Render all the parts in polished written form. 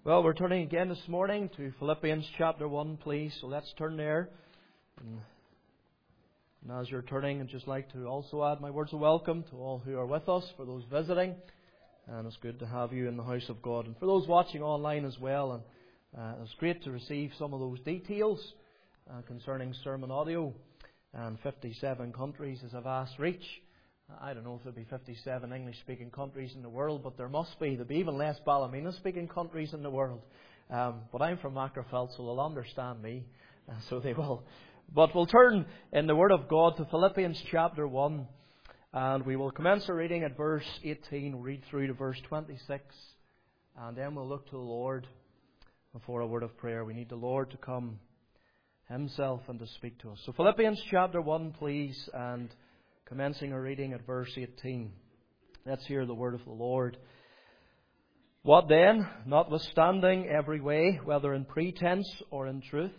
Well, we're turning again this morning to Philippians chapter 1, please. So let's turn there. And as you're turning, I'd just like to also add my words of welcome to all who are with us, for those visiting. And it's good to have you in the house of God. And for those watching online as well, and it's great to receive some of those details concerning sermon audio. And 57 countries, as I've asked reach. I don't know if there'll be 57 English-speaking countries in the world, but there must be. There'll be even less Ballymena-speaking countries in the world. But I'm from Magherafelt, so they'll understand me. So they will. But we'll turn in the Word of God to Philippians chapter 1. And we will commence our reading at verse 18. We'll read through to verse 26. And then we'll look to the Lord for a word of prayer. We need the Lord to come Himself and to speak to us. So Philippians chapter 1, please, and commencing our reading at verse 18. Let's hear the word of the Lord. What then, notwithstanding every way, whether in pretense or in truth,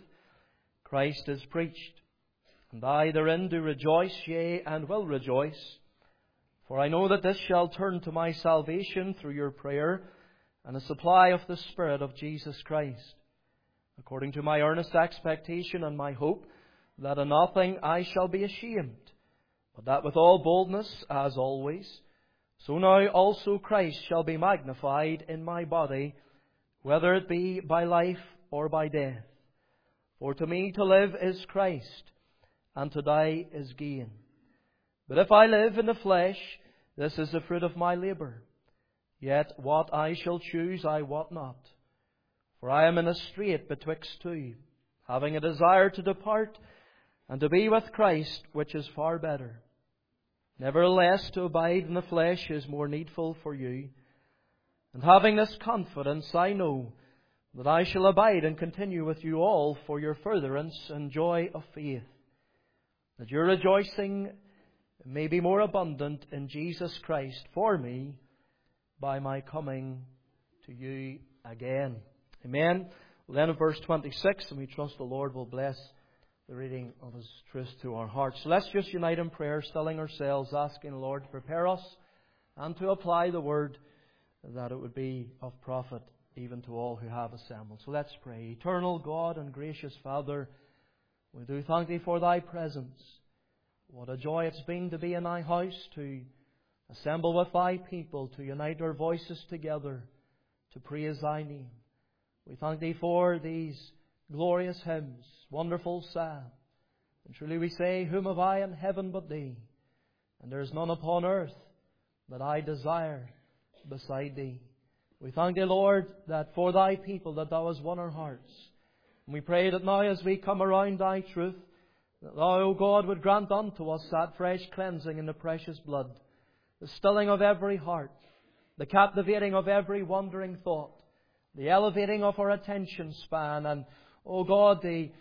Christ is preached, and I therein do rejoice, yea, and will rejoice. For I know that this shall turn to my salvation through your prayer and the supply of the Spirit of Jesus Christ, according to my earnest expectation and my hope, that in nothing I shall be ashamed, but that with all boldness, as always, so now also Christ shall be magnified in my body, whether it be by life or by death. For to me to live is Christ, and to die is gain. But if I live in the flesh, this is the fruit of my labour. Yet what I shall choose I wot not. For I am in a strait betwixt two, having a desire to depart and to be with Christ, which is far better. Nevertheless, to abide in the flesh is more needful for you. And having this confidence, I know that I shall abide and continue with you all for your furtherance and joy of faith, that your rejoicing may be more abundant in Jesus Christ for me by my coming to you again. Amen. Well, then in verse 26, and we trust the Lord will bless the reading of His truth to our hearts. So let's just unite in prayer, stilling ourselves, asking the Lord to prepare us and to apply the word, that it would be of profit even to all who have assembled. So let's pray. Eternal God and gracious Father, we do thank Thee for Thy presence. What a joy it's been to be in Thy house, to assemble with Thy people, to unite our voices together, to praise Thy name. We thank Thee for these glorious hymns, wonderful psalm. And truly we say, whom have I in heaven but Thee? And there is none upon earth that I desire beside Thee. We thank Thee, Lord, that for Thy people that Thou hast won our hearts. And we pray that now as we come around Thy truth, that Thou, O God, would grant unto us that fresh cleansing in the precious blood, the stilling of every heart, the captivating of every wandering thought, the elevating of our attention span, and, O God, the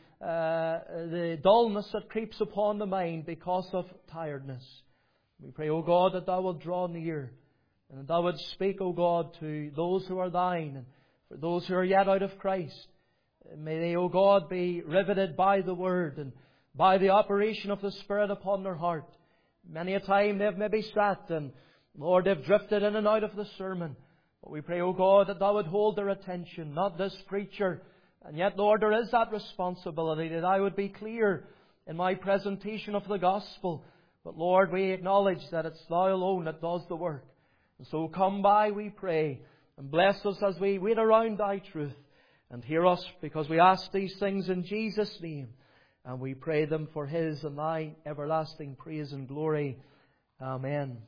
dullness that creeps upon the mind because of tiredness. We pray, O God, that Thou wilt draw near, and that Thou wilt speak, O God, to those who are Thine, and for those who are yet out of Christ. May they, O God, be riveted by the Word and by the operation of the Spirit upon their heart. Many a time they've maybe sat and, Lord, they've drifted in and out of the sermon. But we pray, O God, that Thou would hold their attention, not this preacher. And yet, Lord, there is that responsibility that I would be clear in my presentation of the gospel. But Lord, we acknowledge that it's Thou alone that does the work. And so come by, we pray, and bless us as we wait around Thy truth. And hear us, because we ask these things in Jesus' name. And we pray them for His and Thy everlasting praise and glory. Amen.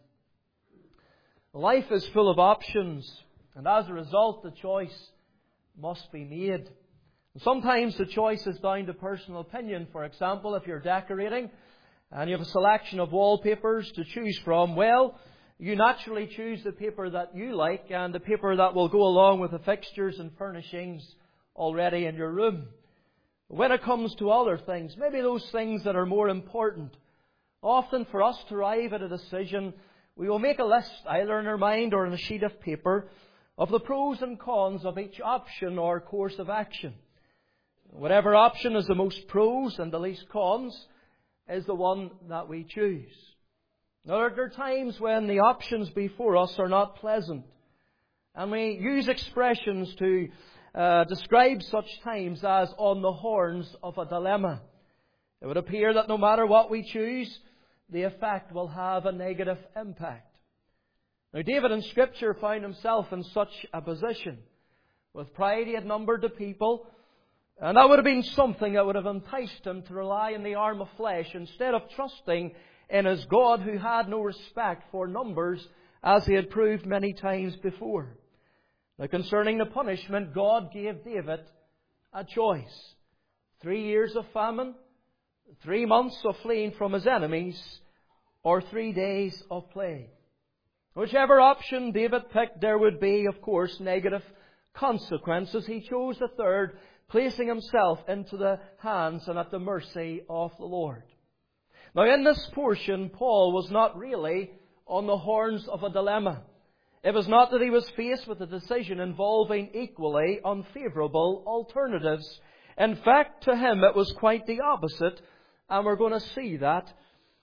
Life is full of options, and as a result, the choice must be made. And sometimes the choice is down to personal opinion. For example, if you're decorating and you have a selection of wallpapers to choose from, well, you naturally choose the paper that you like and the paper that will go along with the fixtures and furnishings already in your room. When it comes to other things, maybe those things that are more important, often for us to arrive at a decision, we will make a list, either in our mind or on a sheet of paper, of the pros and cons of each option or course of action. Whatever option is the most pros and the least cons is the one that we choose. Now, there are times when the options before us are not pleasant. And we use expressions to described such times as on the horns of a dilemma. It would appear that no matter what we choose, the effect will have a negative impact. Now, David in Scripture found himself in such a position. With pride, he had numbered the people, and that would have been something that would have enticed him to rely on the arm of flesh instead of trusting in his God, who had no respect for numbers, as he had proved many times before. Now, concerning the punishment, God gave David a choice. 3 years of famine, 3 months of fleeing from his enemies, or 3 days of plague. Whichever option David picked, there would be, of course, negative consequences. He chose the third, placing himself into the hands and at the mercy of the Lord. Now, in this portion, Paul was not really on the horns of a dilemma. It was not that he was faced with a decision involving equally unfavourable alternatives. In fact, to him it was quite the opposite, and we're going to see that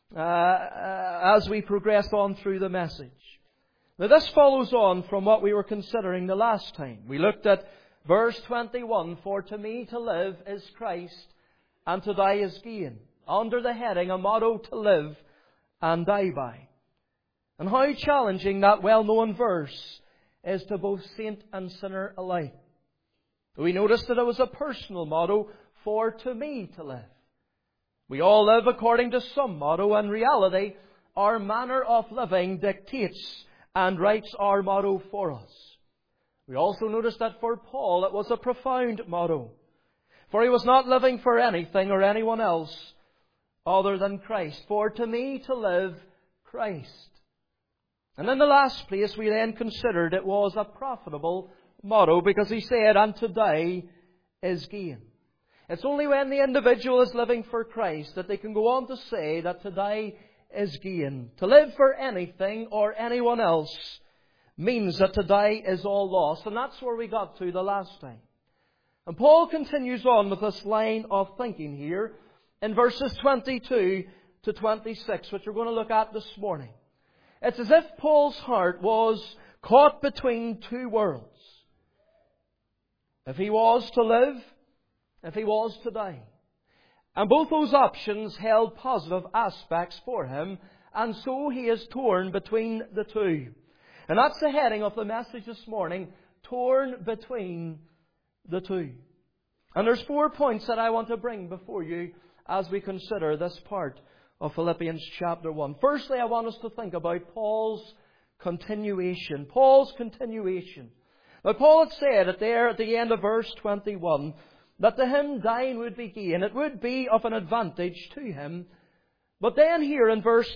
as we progress on through the message. Now, this follows on from what we were considering the last time. We looked at verse 21, "For to me to live is Christ, and to die is gain," under the heading, a motto to live and die by. And how challenging that well-known verse is to both saint and sinner alike. We noticed that it was a personal motto, "For to me to live." We all live according to some motto, and in reality, our manner of living dictates and writes our motto for us. We also noticed that for Paul it was a profound motto, for he was not living for anything or anyone else other than Christ. "For to me to live, Christ." And in the last place we then considered it was a profitable motto, because he said, "And to die is gain." It's only when the individual is living for Christ that they can go on to say that to die is gain. To live for anything or anyone else means that to die is all lost. And that's where we got to the last time. And Paul continues on with this line of thinking here in verses 22 to 26, which we're going to look at this morning. It's as if Paul's heart was caught between two worlds. If he was to live, if he was to die. And both those options held positive aspects for him, and so he is torn between the two. And that's the heading of the message this morning, torn between the two. And there's 4 points that I want to bring before you as we consider this part of Philippians chapter 1. Firstly, I want us to think about Paul's continuation. Paul's continuation. Now, Paul had said it there at the end of verse 21, that to him dying would be gain. It would be of an advantage to him. But then here in verse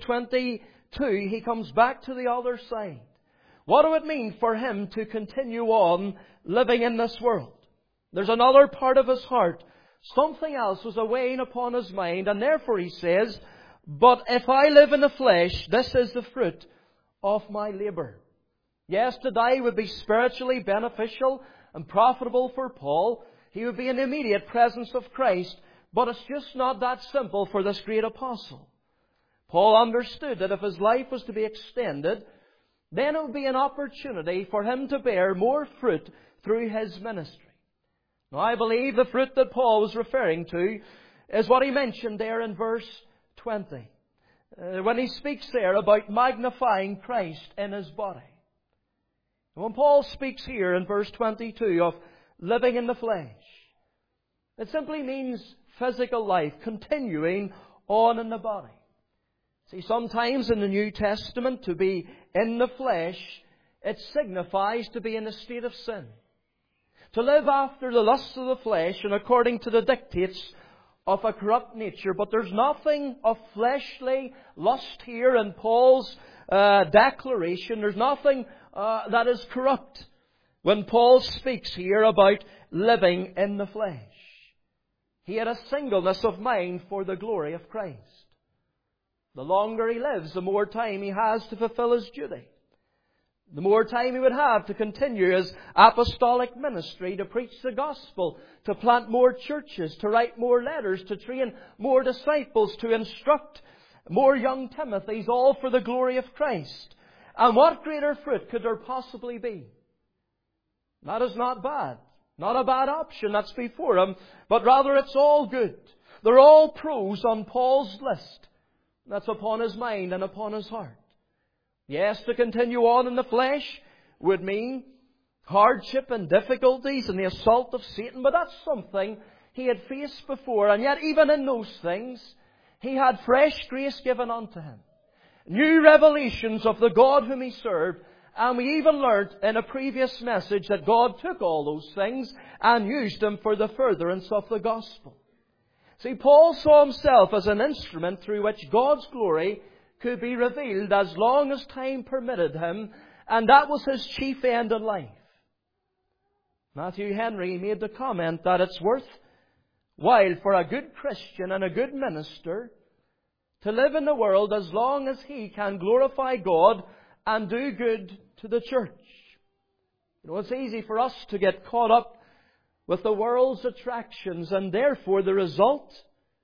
22, he comes back to the other side. What do it mean for him to continue on living in this world? There's another part of his heart. Something else was weighing upon his mind, and therefore he says, "But if I live in the flesh, this is the fruit of my labour." Yes, to die would be spiritually beneficial and profitable for Paul. He would be in the immediate presence of Christ. But it's just not that simple for this great apostle. Paul understood that if his life was to be extended, then it would be an opportunity for him to bear more fruit through his ministry. Now, I believe the fruit that Paul was referring to is what he mentioned there in verse 20. When he speaks there about magnifying Christ in his body. When Paul speaks here in verse 22 of living in the flesh, it simply means physical life, continuing on in the body. See, sometimes in the New Testament, to be in the flesh, it signifies to be in a state of sin. To live after the lusts of the flesh and according to the dictates of a corrupt nature. But there's nothing of fleshly lust here in Paul's declaration. There's nothing that is corrupt when Paul speaks here about living in the flesh. He had a singleness of mind for the glory of Christ. The longer he lives, the more time he has to fulfill his duty. The more time he would have to continue his apostolic ministry, to preach the gospel, to plant more churches, to write more letters, to train more disciples, to instruct more young Timothys, all for the glory of Christ. And what greater fruit could there possibly be? That is not bad. not a bad option that's before him, but rather it's all good. They're all pros on Paul's list. That's upon his mind and upon his heart. Yes, to continue on in the flesh would mean hardship and difficulties and the assault of Satan, but that's something he had faced before. And yet even in those things, he had fresh grace given unto him. New revelations of the God whom he served. And we even learnt in a previous message that God took all those things and used them for the furtherance of the gospel. See, Paul saw himself as an instrument through which God's glory could be revealed as long as time permitted him, and that was his chief end in life. Matthew Henry made the comment that it's worthwhile for a good Christian and a good minister to live in the world as long as he can glorify God and do good to the church. You know, it's easy for us to get caught up with the world's attractions, and therefore the result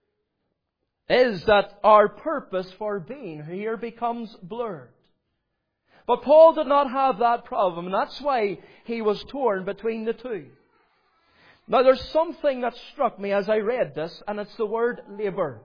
is that our purpose for being here becomes blurred. But Paul did not have that problem, and that's why he was torn between the two. Now there's something that struck me as I read this, and it's the word labour.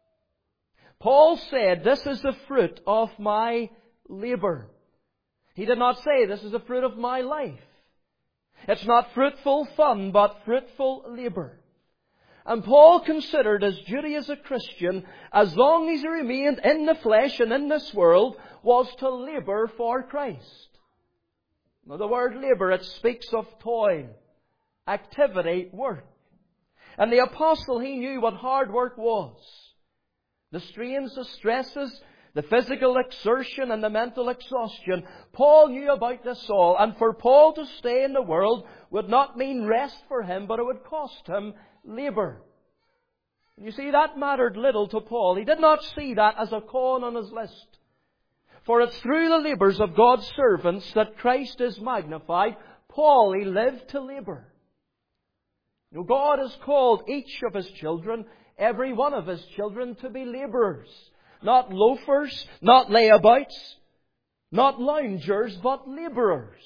Paul said, "This is the fruit of my labour." He did not say, "This is the fruit of my life." It's not fruitful fun, but fruitful labour. And Paul considered his duty as a Christian, as long as he remained in the flesh and in this world, was to labour for Christ. Now the word labour, it speaks of toil, activity, work. And the apostle, he knew what hard work was. The strains, the stresses, the physical exertion and the mental exhaustion. Paul knew about this all. And for Paul to stay in the world would not mean rest for him, but it would cost him labour. You see, that mattered little to Paul. He did not see that as a calling on his list. For it's through the labours of God's servants that Christ is magnified. Paul, he lived to labour. You know, God has called each of His children, every one of His children, to be labourers. Not loafers, not layabouts, not loungers, but labourers.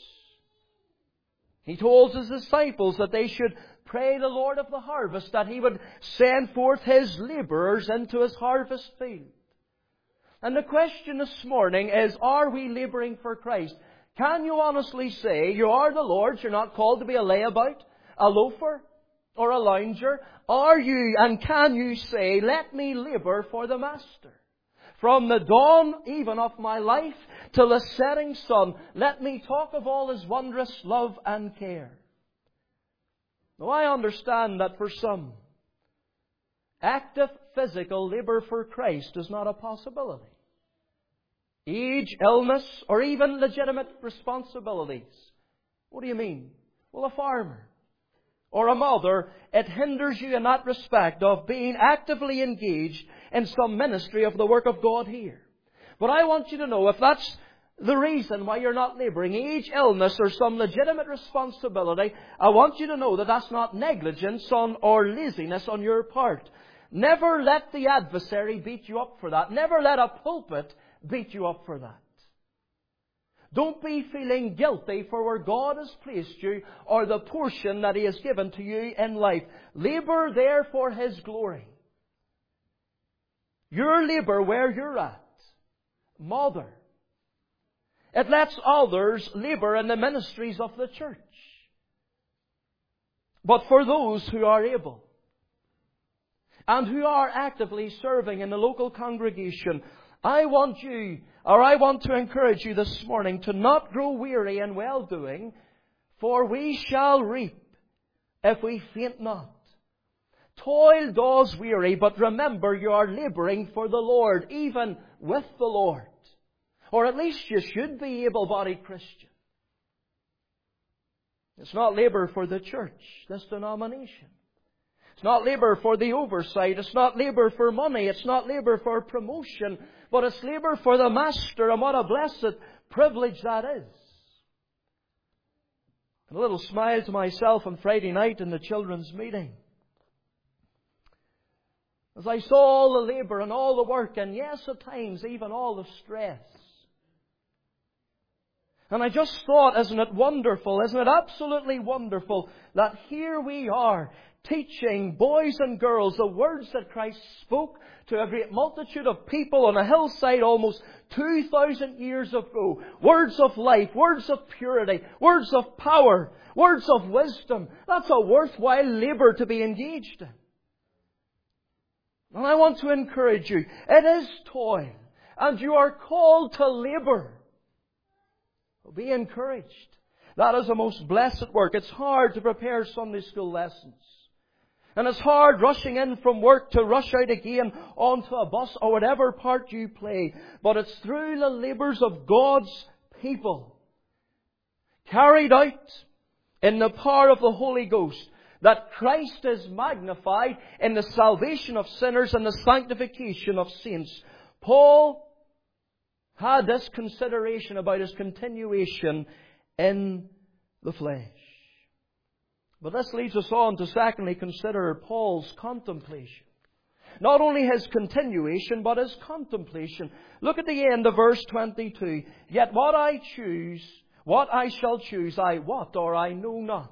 He told His disciples that they should pray the Lord of the harvest that He would send forth His labourers into His harvest field. And the question this morning is, are we labouring for Christ? Can you honestly say you are the Lord's? You're not called to be a layabout, a loafer, or a lounger? Are you and can you say, let me labour for the Master? From the dawn even of my life till the setting sun, let me talk of all His wondrous love and care. Now I understand that for some, active physical labour for Christ is not a possibility. Age, illness, or even legitimate responsibilities. What do you mean? Well, a farmer or a mother, it hinders you in that respect of being actively engaged in some ministry of the work of God here. But I want you to know, if that's the reason why you're not labouring, age, illness, or some legitimate responsibility, I want you to know that that's not negligence or laziness on your part. Never let the adversary beat you up for that. Never let a pulpit beat you up for that. Don't be feeling guilty for where God has placed you or the portion that He has given to you in life. Labour there for His glory. Your labour where you're at. Mother. It lets others labour in the ministries of the church. But for those who are able and who are actively serving in the local congregation, I want to encourage you this morning to not grow weary in well-doing, for we shall reap if we faint not. Toil does weary, but remember you are labouring for the Lord, even with the Lord. Or at least you should be able-bodied Christian. It's not labour for the church, this denomination. It's not labour for the oversight. It's not labour for money. It's not labour for promotion. But it's labour for the Master. And what a blessed privilege that is. And a little smile to myself on Friday night in the children's meeting. As I saw all the labour and all the work, and yes, at times even all the stress. And I just thought, isn't it wonderful, isn't it absolutely wonderful that here we are teaching boys and girls the words that Christ spoke to a great multitude of people on a hillside almost 2,000 years ago. Words of life, words of purity, words of power, words of wisdom. That's a worthwhile labour to be engaged in. And I want to encourage you, it is toil, and you are called to labour. Be encouraged. That is a most blessed work. It's hard to prepare Sunday school lessons. And it's hard rushing in from work to rush out again onto a bus or whatever part you play. But it's through the labours of God's people, carried out in the power of the Holy Ghost, that Christ is magnified in the salvation of sinners and the sanctification of saints. Paul had this consideration about his continuation in the flesh. But this leads us on to secondly consider Paul's contemplation. Not only his continuation, but his contemplation. Look at the end of verse 22. Yet what I shall choose, I what, or I know not.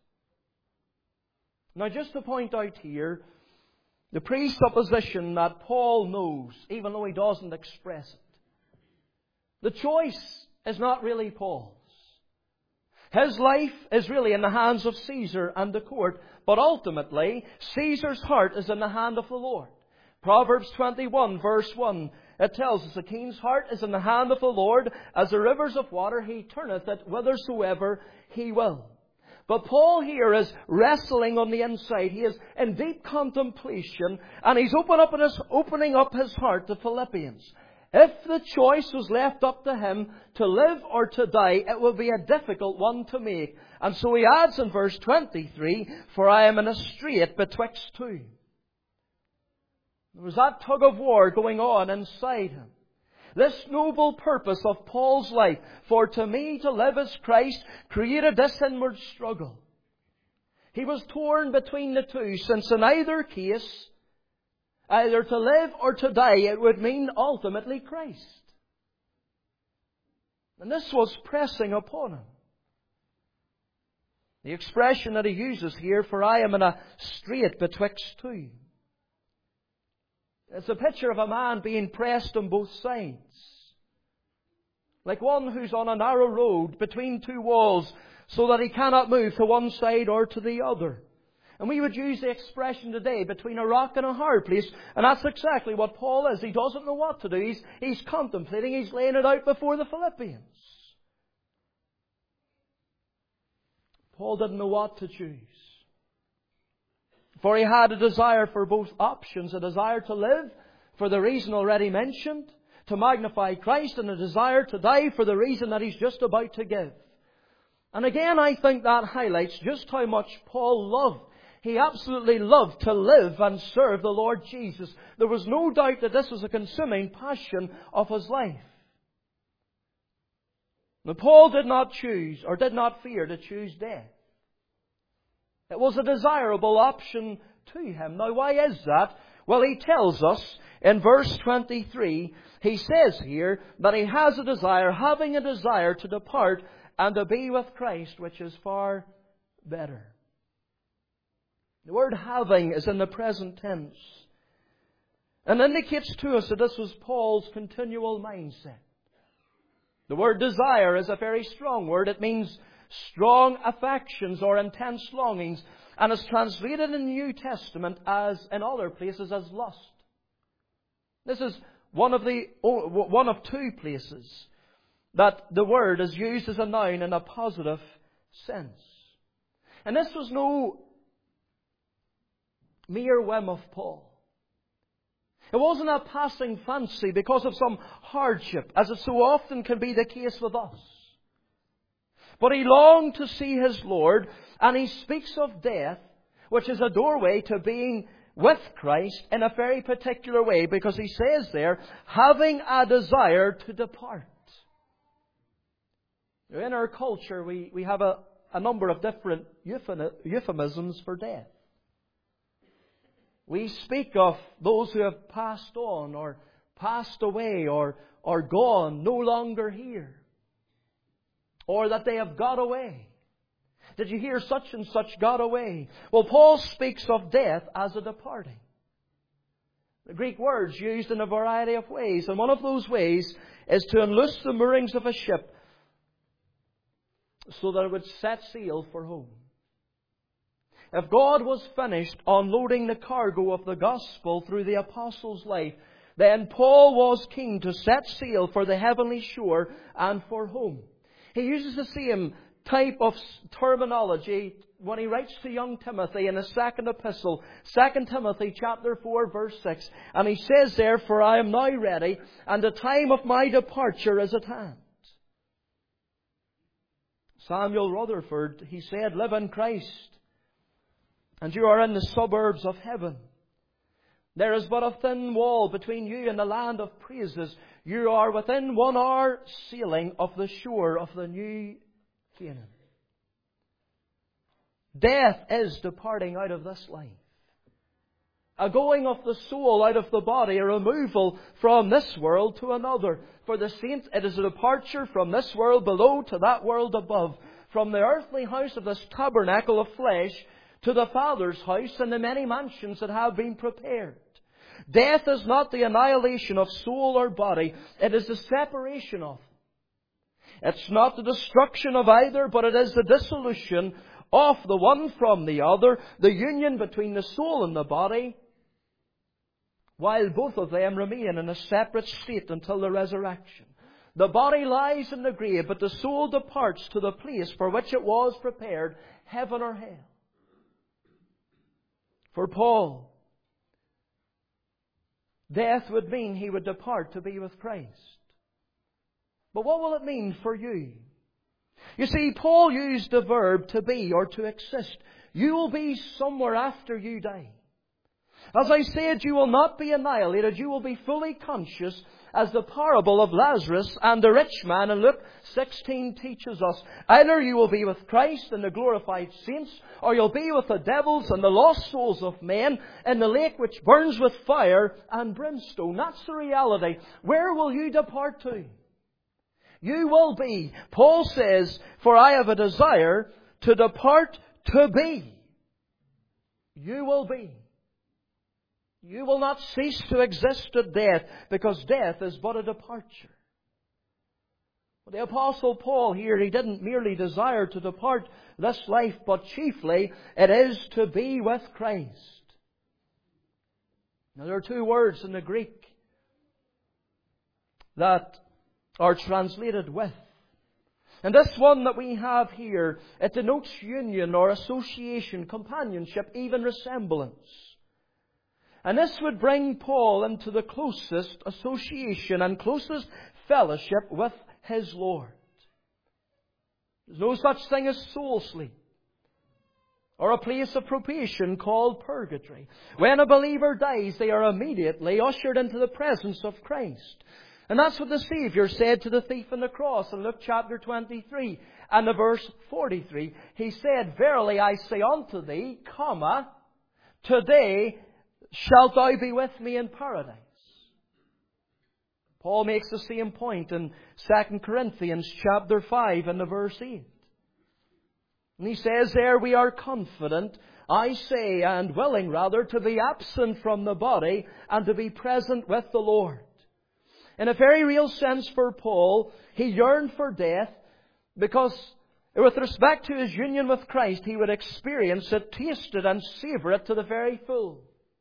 Now just to point out here, the presupposition that Paul knows, even though he doesn't express it. The choice is not really Paul's. His life is really in the hands of Caesar and the court, but ultimately, Caesar's heart is in the hand of the Lord. Proverbs 21 verse 1, it tells us, the king's heart is in the hand of the Lord, as the rivers of water, he turneth it whithersoever he will. But Paul here is wrestling on the inside. He is in deep contemplation, and he's opening up his heart to Philippians. If the choice was left up to him to live or to die, it would be a difficult one to make. And so he adds in verse 23, for I am in a strait betwixt two. There was that tug of war going on inside him. This noble purpose of Paul's life, for to me to live as Christ, created this inward struggle. He was torn between the two, since in either case, either to live or to die, it would mean ultimately Christ. And this was pressing upon him. The expression that he uses here, for I am in a strait betwixt two. It's a picture of a man being pressed on both sides. Like one who's on a narrow road between two walls so that he cannot move to one side or to the other. And we would use the expression today, between a rock and a hard place. And that's exactly what Paul is. He doesn't know what to do. He's contemplating. He's laying it out before the Philippians. Paul didn't know what to choose. For he had a desire for both options. A desire to live for the reason already mentioned, to magnify Christ, and a desire to die for the reason that he's just about to give. And again, I think that highlights just how much Paul loved. He absolutely loved to live and serve the Lord Jesus. There was no doubt that this was a consuming passion of his life. Now, Paul did not choose, or did not fear to choose death. It was a desirable option to him. Now, why is that? Well, he tells us in verse 23, he says here that he has a desire, having a desire to depart and to be with Christ, which is far better. The word having is in the present tense, and indicates to us that this was Paul's continual mindset. The word desire is a very strong word. It means strong affections or intense longings, and is translated in the New Testament as in other places as lust. This is one of two places that the word is used as a noun in a positive sense. And this was no mere whim of Paul. It wasn't a passing fancy because of some hardship, as it so often can be the case with us. But he longed to see his Lord, and he speaks of death, which is a doorway to being with Christ in a very particular way, because he says there, having a desire to depart. In our culture, we have a number of different euphemisms for death. We speak of those who have passed on, or passed away, or gone, no longer here. Or that they have got away. Did you hear such and such got away? Well, Paul speaks of death as a departing. The Greek word's used in a variety of ways, and one of those ways is to unloose the moorings of a ship so that it would set sail for home. If God was finished unloading the cargo of the gospel through the apostle's life, then Paul was keen to set sail for the heavenly shore and for home. He uses the same type of terminology when he writes to young Timothy in his second epistle, 2 Timothy chapter 4 verse 6. And he says there, "For I am now ready, and the time of my departure is at hand." Samuel Rutherford, he said, "Live in Christ, and you are in the suburbs of heaven. There is but a thin wall between you and the land of praises. You are within 1 hour sailing of the shore of the new Canaan." Death is departing out of this life. A going of the soul out of the body, a removal from this world to another. For the saints, it is a departure from this world below to that world above. From the earthly house of this tabernacle of flesh to the Father's house and the many mansions that have been prepared. Death is not the annihilation of soul or body. It is the separation of them. It's not the destruction of either, but it is the dissolution of the one from the other, the union between the soul and the body, while both of them remain in a separate state until the resurrection. The body lies in the grave, but the soul departs to the place for which it was prepared, heaven or hell. For Paul, death would mean he would depart to be with Christ. But what will it mean for you? You see, Paul used the verb to be or to exist. You will be somewhere after you die. As I said, you will not be annihilated. You will be fully conscious, as the parable of Lazarus and the rich man in Luke 16 teaches us. Either you will be with Christ and the glorified saints, or you'll be with the devils and the lost souls of men in the lake which burns with fire and brimstone. That's the reality. Where will you depart to? You will be, Paul says, "For I have a desire to depart to be." You will be. You will not cease to exist at death, because death is but a departure. But the Apostle Paul here, he didn't merely desire to depart this life, but chiefly it is to be with Christ. Now there are two words in the Greek that are translated with. And this one that we have here, it denotes union or association, companionship, even resemblance. And this would bring Paul into the closest association and closest fellowship with his Lord. There's no such thing as soul sleep or a place of probation called purgatory. When a believer dies, they are immediately ushered into the presence of Christ. And that's what the Saviour said to the thief on the cross in Luke chapter 23 and the verse 43. He said, "Verily I say unto thee, today shalt thou be with me in paradise." Paul makes the same point in 2 Corinthians chapter 5 and the verse 8. And he says there, "We are confident, I say, and willing rather, to be absent from the body and to be present with the Lord." In a very real sense for Paul, he yearned for death because with respect to his union with Christ, he would experience it, taste it, and savour it to the very full.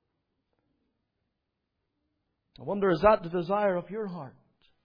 I wonder, is that the desire of your heart?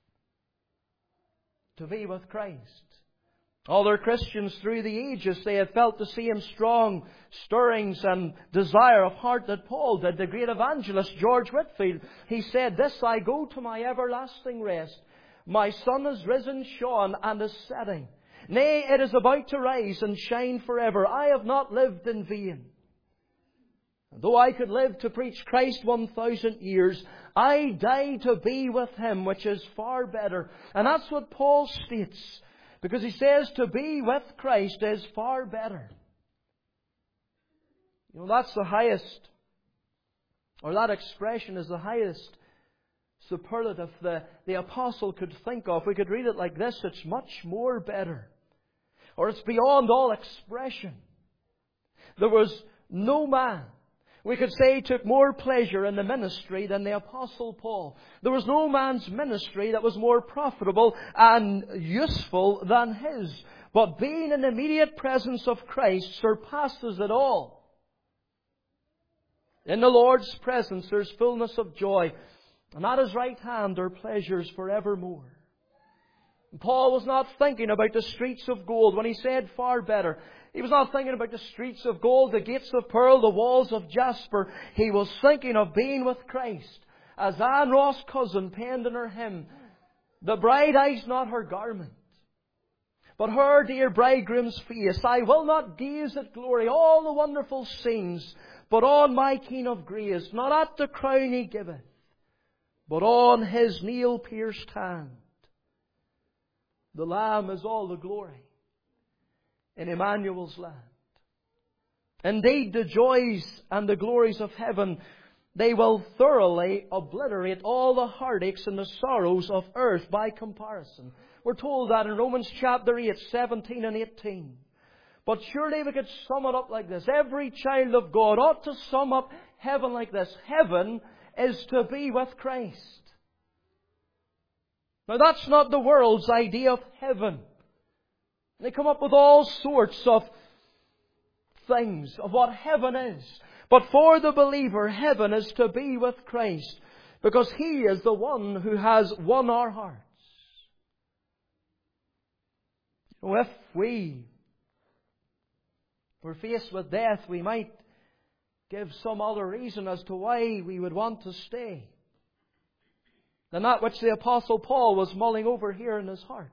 To be with Christ. Other Christians through the ages, they have felt the same strong stirrings and desire of heart that Paul did. The great evangelist George Whitefield, he said, "This I go to my everlasting rest. My sun is risen, shone, and is setting. Nay, it is about to rise and shine forever. I have not lived in vain. And though I could live to preach Christ 1,000 years, I die to be with Him, which is far better." And that's what Paul states. Because he says to be with Christ is far better. You know, that's the highest, or that expression is the highest superlative the apostle could think of. We could read it like this: it's much more better or it's beyond all expression. There was no man, we could say, took more pleasure in the ministry than the Apostle Paul. There was no man's ministry that was more profitable and useful than his. But being in the immediate presence of Christ surpasses it all. In the Lord's presence there's fullness of joy, and at His right hand are pleasures forevermore. Paul was not thinking about the streets of gold when he said far better. He was not thinking about the streets of gold, the gates of pearl, the walls of jasper. He was thinking of being with Christ. As Anne Ross' cousin penned in her hymn, the bride eyes not her garment, but her dear bridegroom's face. I will not gaze at glory, all the wonderful scenes, but on my King of grace, not at the crown He giveth, but on His nail-pierced hand. The Lamb is all the glory in Emmanuel's land. Indeed, the joys and the glories of heaven, they will thoroughly obliterate all the heartaches and the sorrows of earth by comparison. We're told that in Romans chapter 8, 17 and 18. But surely we could sum it up like this. Every child of God ought to sum up heaven like this. Heaven is to be with Christ. Now that's not the world's idea of heaven. They come up with all sorts of things of what heaven is. But for the believer, heaven is to be with Christ, because He is the one who has won our hearts. If we were faced with death, we might give some other reason as to why we would want to stay than that which the Apostle Paul was mulling over here in his heart.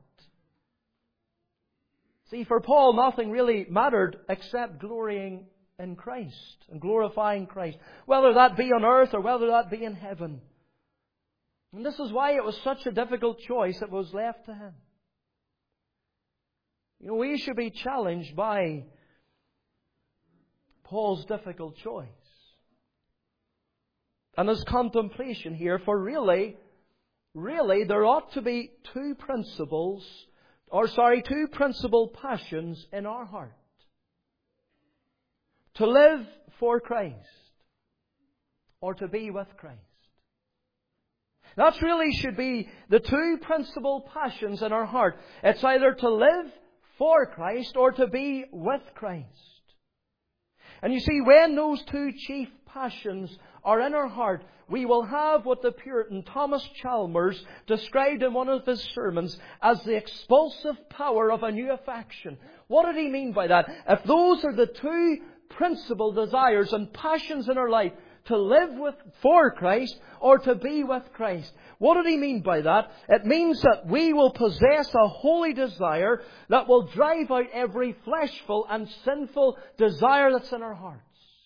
See, for Paul, nothing really mattered except glorying in Christ and glorifying Christ, whether that be on earth or whether that be in heaven. And this is why it was such a difficult choice that was left to him. You know, we should be challenged by Paul's difficult choice and his contemplation here, for really, there ought to be two principal passions in our heart. To live for Christ or to be with Christ. That really should be the two principal passions in our heart. It's either to live for Christ or to be with Christ. And you see, when those two chief passions are in our heart, we will have what the Puritan Thomas Chalmers described in one of his sermons as the expulsive power of a new affection. What did he mean by that? If those are the two principal desires and passions in our life, to live for Christ or to be with Christ, what did he mean by that? It means that we will possess a holy desire that will drive out every fleshful and sinful desire that's in our hearts.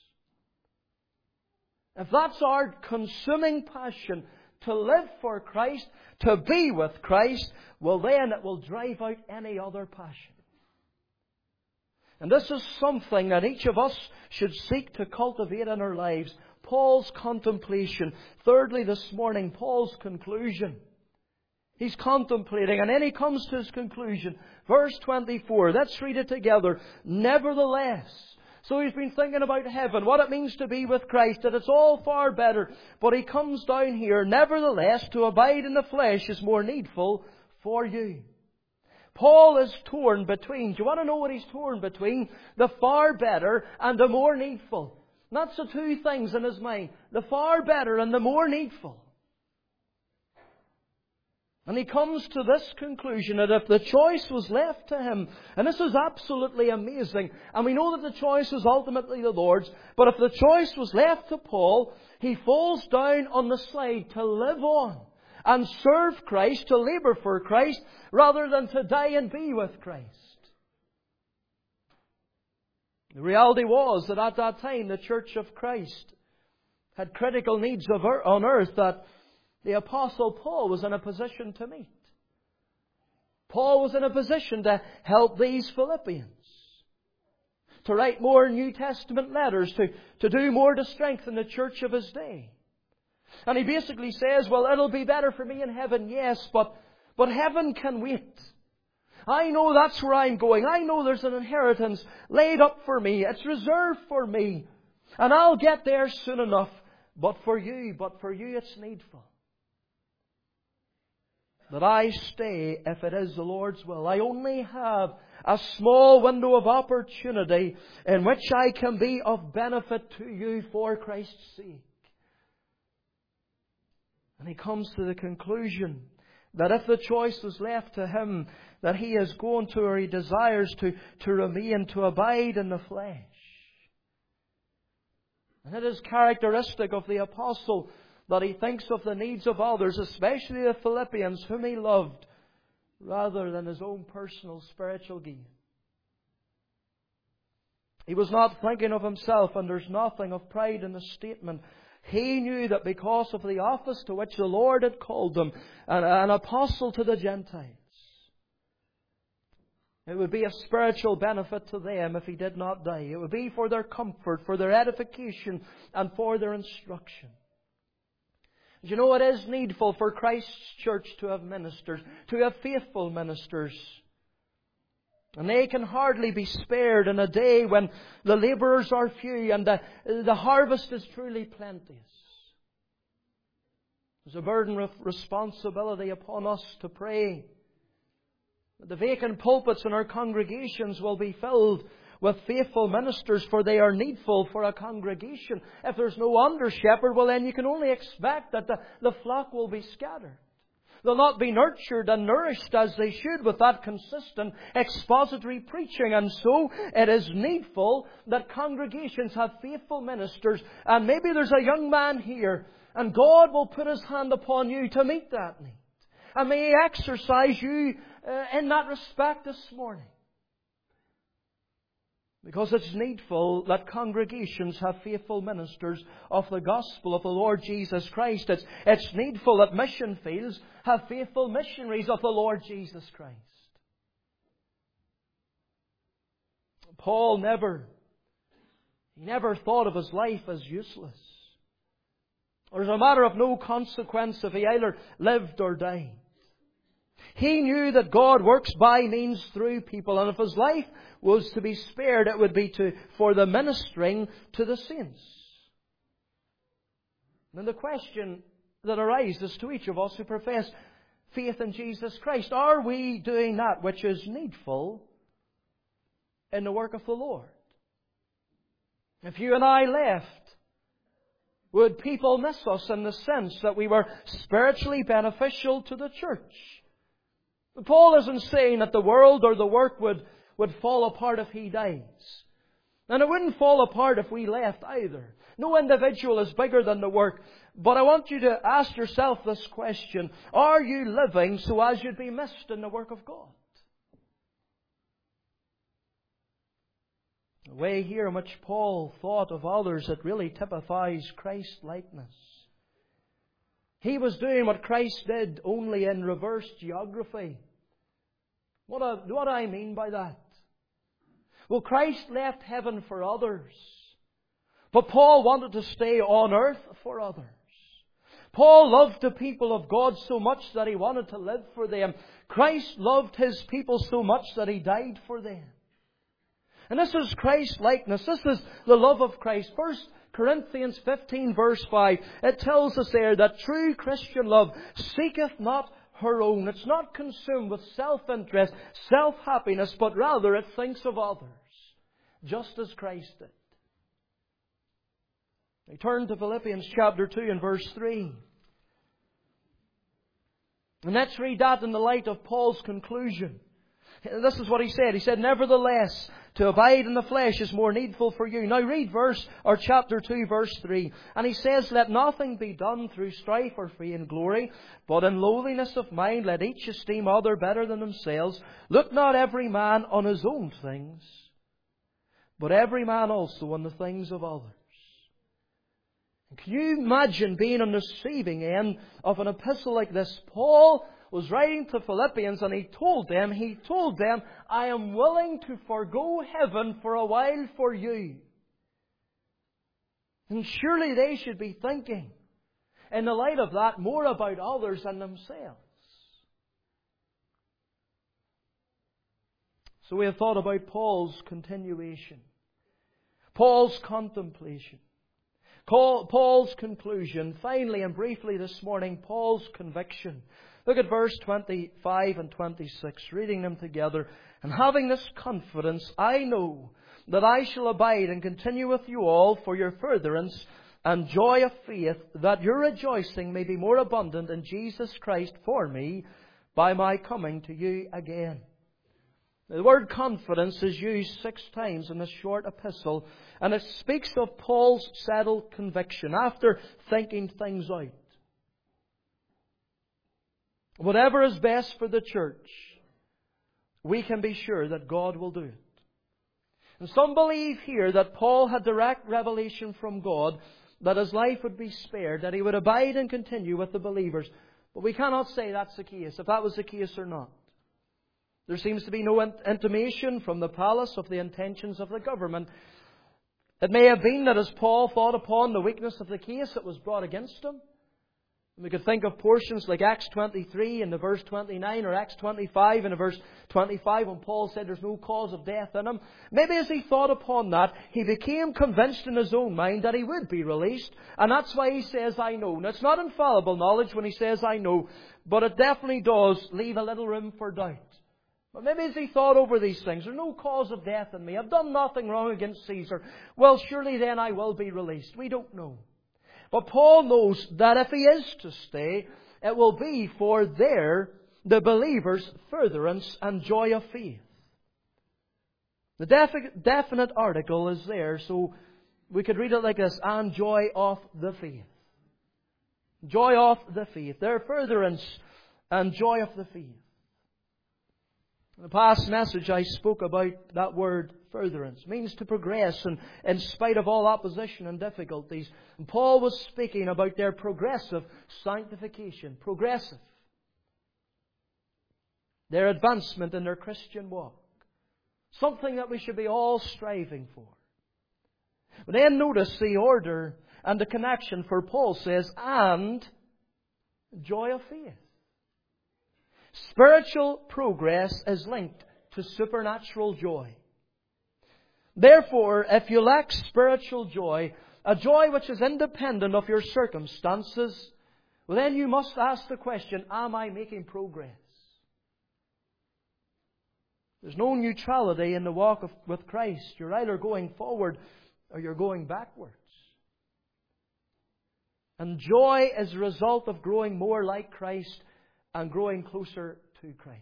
If that's our consuming passion, to live for Christ, to be with Christ, well then it will drive out any other passion. And this is something that each of us should seek to cultivate in our lives. Paul's contemplation. Thirdly, this morning, Paul's conclusion. He's contemplating, and then he comes to his conclusion. Verse 24, let's read it together. Nevertheless. So he's been thinking about heaven, what it means to be with Christ, that it's all far better. But he comes down here, nevertheless, to abide in the flesh is more needful for you. Paul is torn between, do you want to know what he's torn between? The far better and the more needful. That's the two things in his mind. The far better and the more needful. And he comes to this conclusion that if the choice was left to him, and this is absolutely amazing, and we know that the choice is ultimately the Lord's, but if the choice was left to Paul, he falls down on the slide to live on and serve Christ, to labour for Christ, rather than to die and be with Christ. The reality was that at that time the Church of Christ had critical needs on earth that the Apostle Paul was in a position to meet. Paul was in a position to help these Philippians, to write more New Testament letters, to do more to strengthen the church of his day. And he basically says, well, it'll be better for me in heaven, yes, but heaven can wait. I know that's where I'm going. I know there's an inheritance laid up for me. It's reserved for me. And I'll get there soon enough. But for you it's needful that I stay if it is the Lord's will. I only have a small window of opportunity in which I can be of benefit to you for Christ's sake. And he comes to the conclusion that if the choice was left to him, that he is going to, or he desires to remain, to abide in the flesh. And it is characteristic of the apostle that he thinks of the needs of others, especially the Philippians, whom he loved, rather than his own personal spiritual gain. He was not thinking of himself, and there's nothing of pride in the statement. He knew that because of the office to which the Lord had called him, an apostle to the Gentiles, it would be a spiritual benefit to them if he did not die. It would be for their comfort, for their edification, and for their instruction. You know, it is needful for Christ's church to have ministers, to have faithful ministers. And they can hardly be spared in a day when the labourers are few and the harvest is truly plenteous. There's a burden of responsibility upon us to pray that the vacant pulpits in our congregations will be filled with faithful ministers, for they are needful for a congregation. If there's no under-shepherd, well then you can only expect that the flock will be scattered. They'll not be nurtured and nourished as they should with that consistent expository preaching. And so it is needful that congregations have faithful ministers. And maybe there's a young man here, and God will put His hand upon you to meet that need. And may He exercise you in that respect this morning. Because it's needful that congregations have faithful ministers of the gospel of the Lord Jesus Christ. It's needful that mission fields have faithful missionaries of the Lord Jesus Christ. Paul never thought of his life as useless, or as a matter of no consequence if he either lived or died. He knew that God works by means through people, and if his life was to be spared, it would be for the ministering to the saints. And the question that arises to each of us who profess faith in Jesus Christ, are we doing that which is needful in the work of the Lord? If you and I left, would people miss us in the sense that we were spiritually beneficial to the church? Paul isn't saying that the world or the work would fall apart if he dies. And it wouldn't fall apart if we left either. No individual is bigger than the work. But I want you to ask yourself this question. Are you living so as you'd be missed in the work of God? The way here in which Paul thought of others, it really typifies Christ-likeness. He was doing what Christ did, only in reverse geography. What do I mean by that? Well, Christ left heaven for others, but Paul wanted to stay on earth for others. Paul loved the people of God so much that he wanted to live for them. Christ loved His people so much that He died for them. And this is Christ-likeness. This is the love of Christ. 1 Corinthians 15 verse 5, it tells us there that true Christian love seeketh not her own. It's not consumed with self-interest, self-happiness, but rather it thinks of others, just as Christ did. We turn to Philippians chapter 2 and verse 3. And let's read that in the light of Paul's conclusion. This is what he said. He said, nevertheless, to abide in the flesh is more needful for you. Now read chapter 2, verse 3. And he says, let nothing be done through strife or vain glory, but in lowliness of mind let each esteem other better than themselves. Look not every man on his own things, but every man also on the things of others. And can you imagine being on the receiving end of an epistle like this? Paul was writing to Philippians, and he told them, I am willing to forgo heaven for a while for you. And surely they should be thinking, in the light of that, more about others than themselves. So we have thought about Paul's continuation, Paul's contemplation, Paul's conclusion. Finally and briefly this morning, Paul's conviction. Look at verse 25 and 26, reading them together. And having this confidence, I know that I shall abide and continue with you all for your furtherance and joy of faith, that your rejoicing may be more abundant in Jesus Christ for me by my coming to you again. The word confidence is used 6 times in this short epistle, and it speaks of Paul's settled conviction after thinking things out. Whatever is best for the church, we can be sure that God will do it. And some believe here that Paul had direct revelation from God that his life would be spared, that he would abide and continue with the believers. But we cannot say that's the case, if that was the case or not. There seems to be no intimation from the palace of the intentions of the government. It may have been that as Paul thought upon the weakness of the case that was brought against him, we could think of portions like Acts 23 in the verse 29 or Acts 25 in the verse 25 when Paul said there's no cause of death in him. Maybe as he thought upon that, he became convinced in his own mind that he would be released. And that's why he says, I know. Now, it's not infallible knowledge when he says, I know. But it definitely does leave a little room for doubt. But maybe as he thought over these things, there's no cause of death in me. I've done nothing wrong against Caesar. Well, surely then I will be released. We don't know. But Paul knows that if he is to stay, it will be for the believers' furtherance and joy of faith. The definite article is there, so we could read it like this, and joy of the faith. Joy of the faith. Their furtherance and joy of the faith. In the past message I spoke about that word furtherance. It means to progress and in spite of all opposition and difficulties. And Paul was speaking about their progressive sanctification. Progressive. Their advancement in their Christian walk. Something that we should be all striving for. But then notice the order and the connection, for Paul says, and joy of faith. Spiritual progress is linked to supernatural joy. Therefore, if you lack spiritual joy, a joy which is independent of your circumstances, well, then you must ask the question, am I making progress? There's no neutrality in the walk with Christ. You're either going forward or you're going backwards. And joy is a result of growing more like Christ and growing closer to Christ.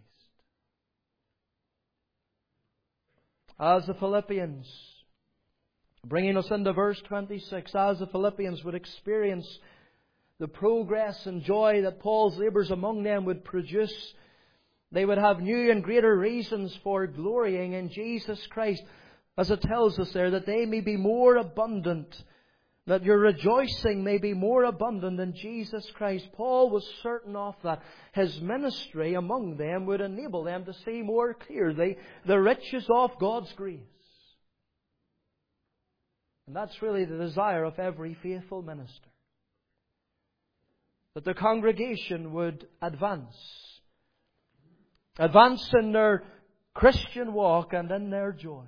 As the Philippians, bringing us into verse 26, as the Philippians would experience the progress and joy that Paul's labours among them would produce, they would have new and greater reasons for glorying in Jesus Christ. As it tells us there, that they may be more abundant, that your rejoicing may be more abundant in Jesus Christ. Paul was certain of that. His ministry among them would enable them to see more clearly the riches of God's grace. And that's really the desire of every faithful minister. That the congregation would advance. Advance in their Christian walk and in their joy.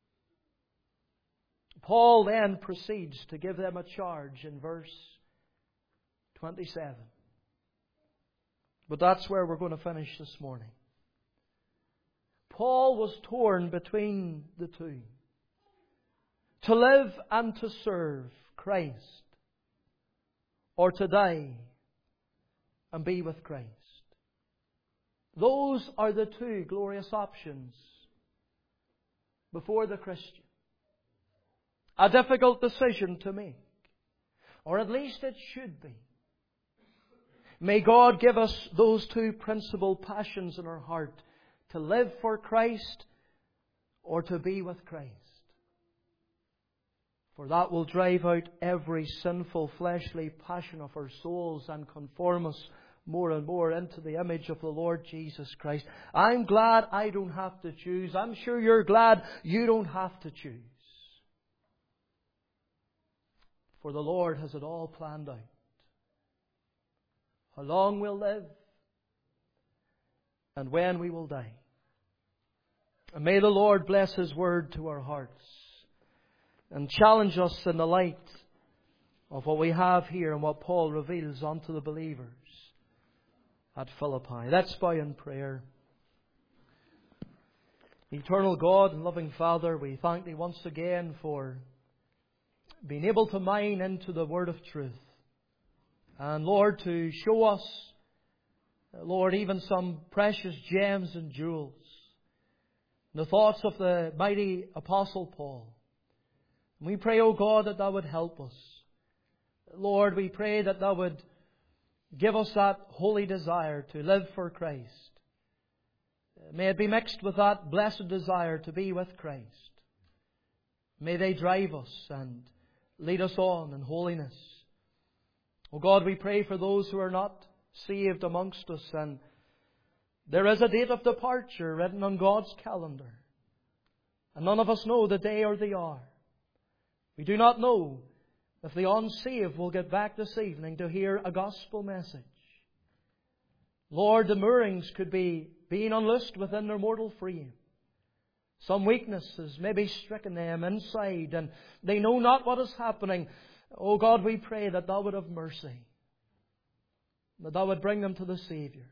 Paul then proceeds to give them a charge in verse 27. But that's where we're going to finish this morning. Paul was torn between the two. To live and to serve Christ, or to die and be with Christ. Those are the two glorious options before the Christian. A difficult decision to make. Or at least it should be. May God give us those two principal passions in our heart. To live for Christ or to be with Christ. For that will drive out every sinful fleshly passion of our souls and conform us more and more into the image of the Lord Jesus Christ. I'm glad I don't have to choose. I'm sure you're glad you don't have to choose. For the Lord has it all planned out. How long we'll live and when we will die. And may the Lord bless His Word to our hearts and challenge us in the light of what we have here and what Paul reveals unto the believers at Philippi. Let's bow in prayer. Eternal God and loving Father, we thank Thee once again for being able to mine into the Word of truth. And Lord, to show us, Lord, even some precious gems and jewels, the thoughts of the mighty Apostle Paul. We pray, O God, that Thou would help us. Lord, we pray that Thou would give us that holy desire to live for Christ. May it be mixed with that blessed desire to be with Christ. May they drive us and lead us on in holiness. O God, we pray for those who are not saved amongst us, and there is a date of departure written on God's calendar, and none of us know the day or the hour. We do not know if the unsaved will get back this evening to hear a gospel message. Lord, the moorings could be being unloosed within their mortal frame. Some weaknesses may be stricken them inside, and they know not what is happening. Oh God, we pray that Thou would have mercy, that Thou would bring them to the Saviour.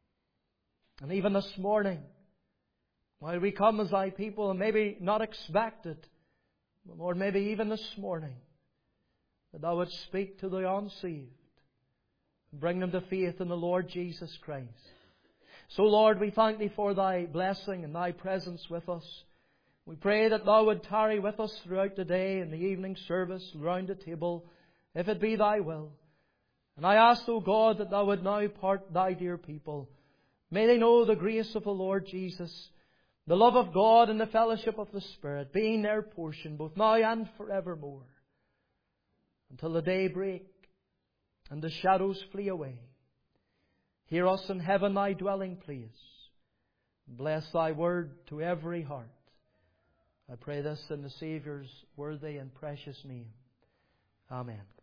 And even this morning, while we come as Thy people and maybe not expect it, but Lord, maybe even this morning, that Thou would speak to the unsaved and bring them to faith in the Lord Jesus Christ. So Lord, we thank Thee for Thy blessing and Thy presence with us. We pray that Thou would tarry with us throughout the day and the evening service round the table, if it be Thy will. And I ask, O God, that Thou would now part Thy dear people. May they know the grace of the Lord Jesus, the love of God and the fellowship of the Spirit, being their portion both now and forevermore, until the day break and the shadows flee away. Hear us in heaven, Thy dwelling place. Bless Thy word to every heart. I pray this in the Saviour's worthy and precious name. Amen.